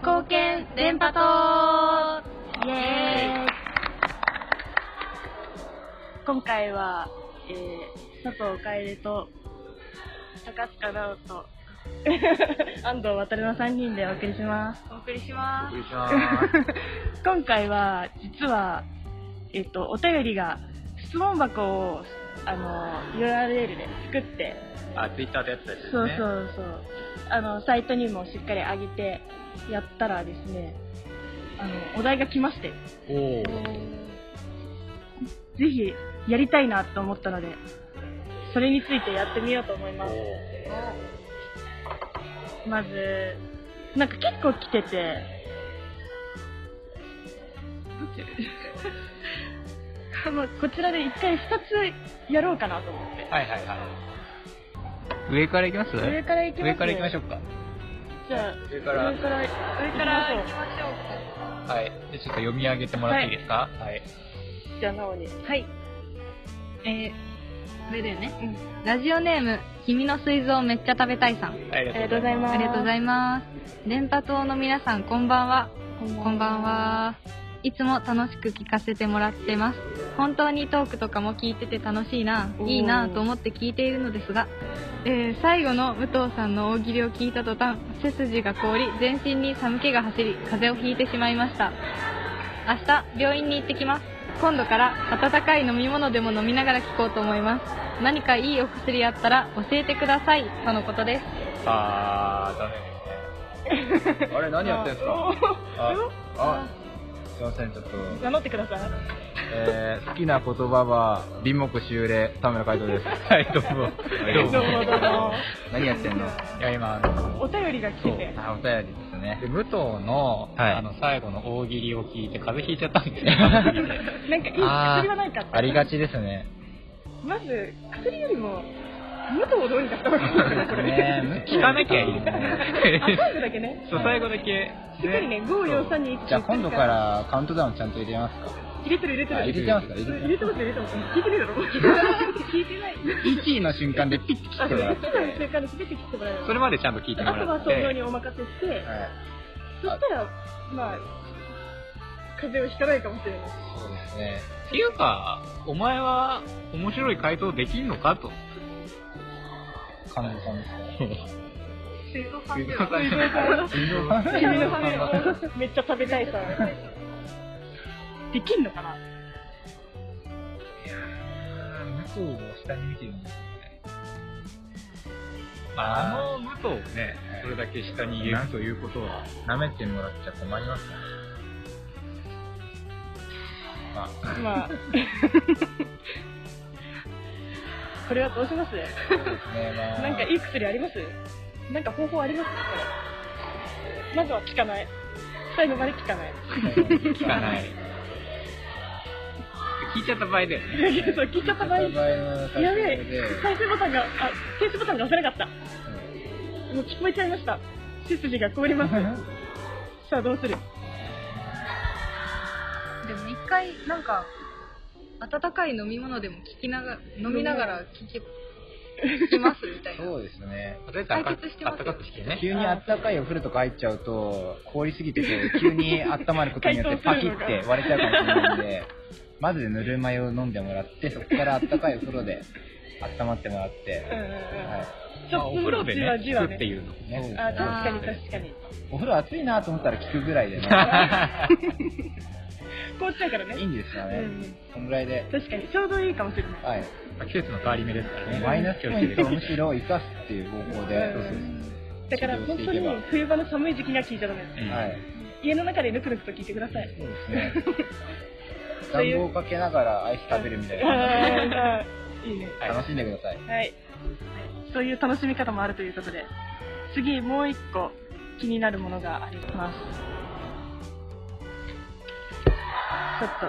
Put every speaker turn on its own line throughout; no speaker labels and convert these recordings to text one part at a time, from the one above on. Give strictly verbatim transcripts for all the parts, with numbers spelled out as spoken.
貢献電波塔イエーイ。今回は、えー、佐藤楓と高塚直人安藤航のさんにんでお送りします。
お送りします。
お送りします
今回は実は、えっと、お便りが質問箱をあの ユーアールエル で作って、
あ、ツイッターでやってたやつですね。
そうそうそう、あのサイトにもしっかり上げてやったらですね、あのお題が来まして、
おー、
ぜひやりたいなと思ったので、それについてやってみようと思います。まずなんか結構来てて、まあこちらで一回ふたつやろうかなと思って。
はいはいはい。上から行きます？
上から行きます、ね、
上から行きましょうか。
じゃあ
上から
上から
上から行きましょうか。
はい。でちょっと読み上げてもらっていいですか？はい。
じゃあなおに。
はい。えー、これだよね。うん。ラジオネーム、君の水蔵めっちゃ食べたいさん。
ありがとうございます。
ありがとうございます。電波塔の皆さん、こんばんは。こんばんは。いつも楽しく聞かせてもらってます。本当にトークとかも聞いてて楽しいな、いいなと思って聞いているのですが、えー、最後の武藤さんの大喜利を聞いた途端、背筋が凍り、全身に寒気が走り、風邪をひいてしまいました。明日、病院に行ってきます。今度から温かい飲み物でも飲みながら聞こうと思います。何かいいお薬あったら教えてください、とのことです。
あー、ダメですね。あれ、何やってんすか？あ、あ、すいません、ちょっと
名乗ってください。
えー、好きな言葉は美目秀麗、田村海斗です。はい、どうも。
どうもどうも。
何やってんの？いや、今、あの、
お便りが来てて。
あ、お便りですね。
で、武藤の、
はい、
あの、最後の大喜利を聞いて風邪ひいちゃったんですよ。
なんかいい薬はないかって。
ありがちですね。
まず、薬よりも、武藤をどうにかした方がいいですね、これ。
ね、
聞かなきゃいい。
あ、最後だけね。
そう、最後だけ。
しっかりね、ご、よん、さん、に、いち。
じゃあ今度からカウントダウンちゃんと入れますか？
入れてる入れてる。
入れてますか？
入れてます入れてます。聞いてるだろ？聞いてない。
いちいの瞬間でピッて切ってもらって。
いちいの瞬間でピッて切ってもらう。
それまでちゃんと聞いてもらって。
あとは想像にお任せして、そしたら、まあ、風邪をひかないかもしれない。
そうですね。
っていうか、お前は面白い回答できんのかと。
神田さんですか？
水蔵さんで
は
水蔵さん。
君のさんめっちゃ食べたいさ。できんのかな？
いやー、武藤を下に見てるんですよね。
あの武藤をね、それだけ下に入れるということは、
舐めてもらっちゃ困りますかね。まあ、
まあこれはどうします？
そうですね、まあ、
なんかいい薬あります？なんか方法あります？これまずは効かない。最後まで効かない。
聞かない。聞いちゃった場合だよね。
そう、聞いちゃった場合。やべえ、再生ボタンが、あ、停止ボタンが押せなかった。もう聞こえちゃいました。背筋が凍ります。さあどうする？
でも一回なんか温かい飲み物でも聞きながら飲みながら聞き聞きますみたいな。
そうですね。
解決してますよ。
あったかくしてね。
急にあったかいお風呂とか入っちゃうと凍りすぎてて急に温まることによってパキって割れちゃうかもしれないんで、まずぬるま湯を飲んでもらって、そこからあったかいお風呂で温まってもらって、
ちょっと
お風呂でね聞くっていうの
ね。
あ、確かに確かに。
お風呂暑いなと思ったら効くぐらいでね。
凍っちゃうからね。
いいんですよね。そのぐらいで。
確かにちょうどいいかもしれない。
はい。
季節の変わり目ですからね。
マイナスポイントをむしろ生かすっていう方法で。
だから本当に冬場の寒い時期には聞いちゃダメです。
はい。
家の中でぬくぬくと聞いてください。
そうですね。暖房をかけながらアイス食べるみたいな。
いいね。
楽しんでください。
はい。そういう楽しみ方もあるということで、次もう一個気になるものがあります。ちょっと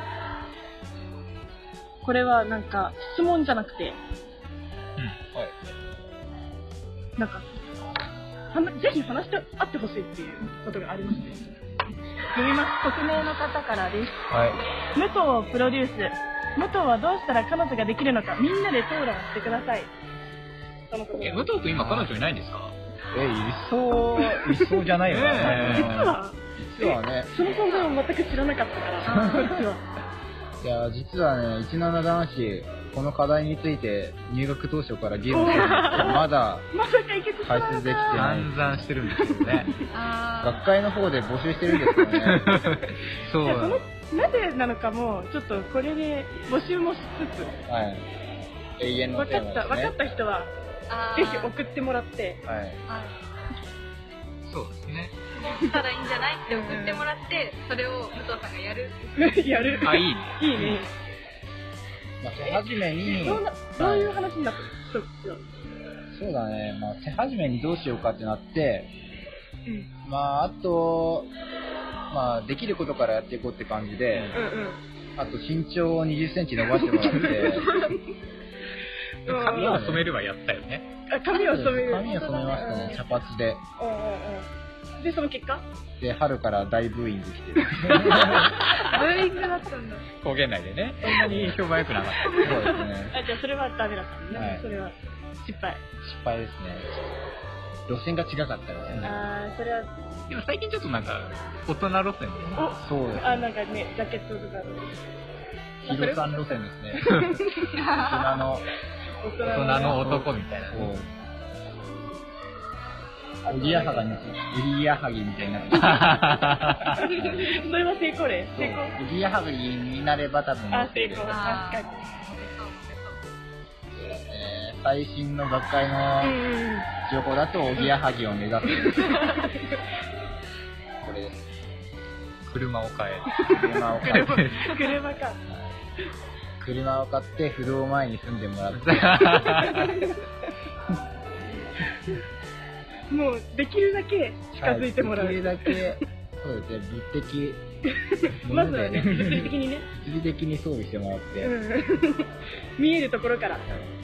これはなんか質問じゃなくて、
うん、はい。
なんかはぜひ話してあってほしいっていうことがありまして、読みます。匿名の方からです。
はい。
武藤をプロデュース。武藤はどうしたら彼女ができるのか、みんなで討論してください。
え、武藤君今彼女いないんですか？
え、いそう、いそうじゃないよね。
実は、
実はね。
その存在を全く知らなかったから、実は。
いや、実はね、いちなな男子、この課題について入学当初からゲームしてるんですけど、まだ
まだ解決してない
解説できてない。
散々してるんですけどね。
あ
学会の方で募集してるんですよね。
そう
いやそのなぜなのかも、ちょっとこれで募集もしつつ、
はい。永遠の
分かった、
テーマですね。
分かった人は、
あ
ぜひ送ってもらって、
はい。
そうですね。
したらいいんじゃないって送ってもらって、それを武藤さんがやる。
やる。
あ、いいね。
いいね。
まあ、手始めに、
どうなどういう話になったの？そっちは。
そうだね、まあ、手始めにどうしようかってなって、
うん。
まあ、あと、まあ、できることからやっていこうって感じで、
うんうん。
あと身長をにじゅっセンチ伸ばしてもらって、
髪を染めればやったよね。
あ、髪を染める。
髪を染めましたね、茶髪で。
うんうんうん。で、その結果？
で、春から大ブーイング来てる。
ブーイングだったんだ。
方言内でね。そんなに評判良くなかった。
そうですね。
あ、じゃあそれはダメだったんだね。
はい
それは失敗。
失敗ですね。路線が違かったですね。
あー、それは、
でも最近ちょっとなんか、大人路線でね。
お、
そうです
あ、
ね。
なんかね、ジャケットとかの。
ヒロさん路線ですね。大人の、
大人
大人の男みたいな。
こう、おぎやはぎに、おぎやはぎみたいになってる。
それは成功例。
そう
成功。
おぎやはぎになれば多分
あ、
モテる。
成功。確
あー
か
えー最新の学会
に。
の
うんうんうん。
情報だとおぎやはぎを目指す。これです。
車を変え。
車を買って、
車、車か。
車を買って不動前に住んでもらって、
もう、できるだけ近づいてもらう。
はいできるだけ、そうですね、物的もので、
まずはね、物理的にね。
物理的に装備してもらって、
うん。見えるところから。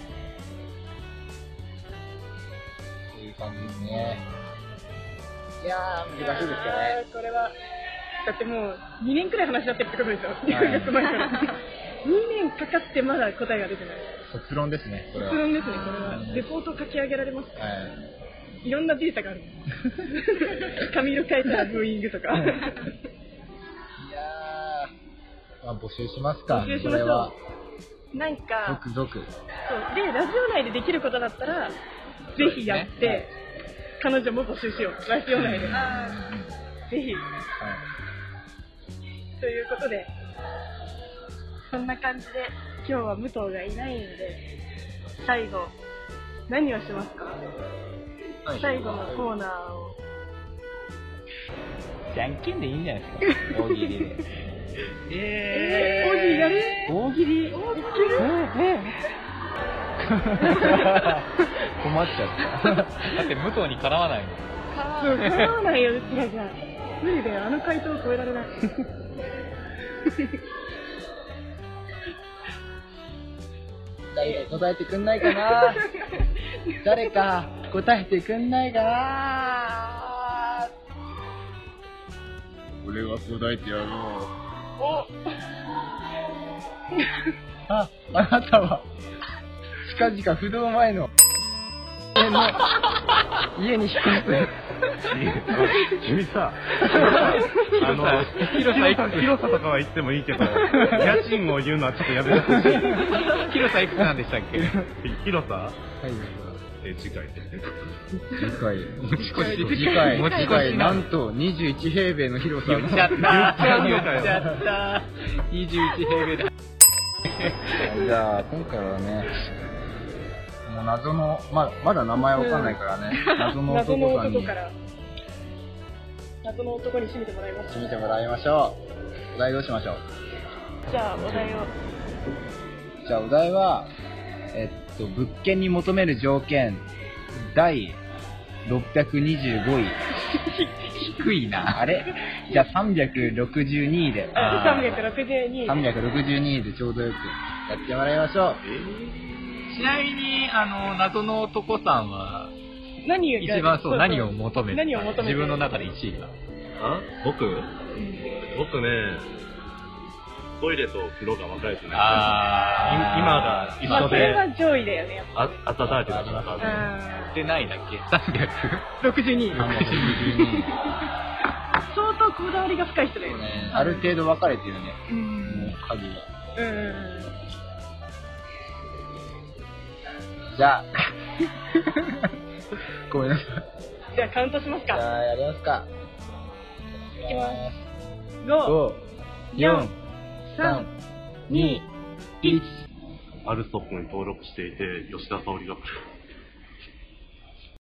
そういう感じですね。いやー、難しいですよね。
あーこれは、だってもう、にねんくらい話し合ってるってことですよ。入
はい
学前から。にねんかかってまだ答えが出てない。
卒論ですね、これは。
結論ですね、これは。レポートを書き上げられます。
はい。
いろんなデータがある。髪色変えたらブーイングとか。
いやー、まあ、募集しますか。
募集しましょう
これは、
なんか、
続々。
そうで、ラジオ内でできることだったら、ぜひやって、
はい
彼女も募集しよう。ラジオ内で。ぜひ。
はい
ということで、そんな感じで、今日は武藤がいないので、最後、何をしますか？最後のコーナーを。
じゃんけんでいいんじゃないですか、大喜利で。
えー、大喜利やる？
大喜利
大喜利いける？
困っちゃった。
だって武藤にかなわないの。
そう、叶わないよ、うちらじゃ。無理だよ、あの回答を超えられない。
誰か答えてくんないかな。誰か答えてくんないかな。俺は答えてやろう。
お
あ、あなたは近々不動前の家の家に引っ越す。
君さ、あの、広さいくつ、広さとかは言ってもいいけど、家賃を言うのはちょっとやめてほしい。
広さいくつなんでしたっけ？
広さ
はい。
え、次回。
次回。
持ち越し。
次回、
持ち越し
次回、なんとにじゅういち平米の広さ。
言っちゃった。
言っちゃうのかよ
言っちゃった。にじゅういち平米で。
じゃあ、今回はね、もう謎の、ままだ名前わかんないからね、謎の
謎の
男さんに
男から。謎の男に締めてもらいましょう。
見てもらいましょう。お題どうしましょう。
じゃあ、お題を。
じゃあ、お題は、えっと、物件に求める条件、だいろっぴゃくにじゅうごい。
低いな。
あれじゃあさんびゃくろくじゅうにいで。
あ、さんびゃくろくじゅうに。
さんびゃくろくじゅうにいでちょうどよくやってもらいましょう。
ちなみに、あの、謎の男さんは、
何が
一番そう、何を求めて
何を求めて
自分の中でいちいが。
あ僕僕ね、 トイレと風呂が分かれてない。
あ
今が一
まあ、
緒で、
それは上位だよね、やっ
あ、温めてたから多分。
ぱ。
でないだっけ ?さんびゃく
うん。ろくじゅうに。
うん
相当こだわりが深い人だよね。
ねある程度分かれてるね。
うん。
もう鍵が。
うんうんうん。
じゃあ、ごめんなさい。
じゃあカウントしますか。
じゃあ、やりますか。
いきます。ご、
ご、よん、さん、
に、
に、いち。
アルストップに登録していて、吉田沙保里が来る。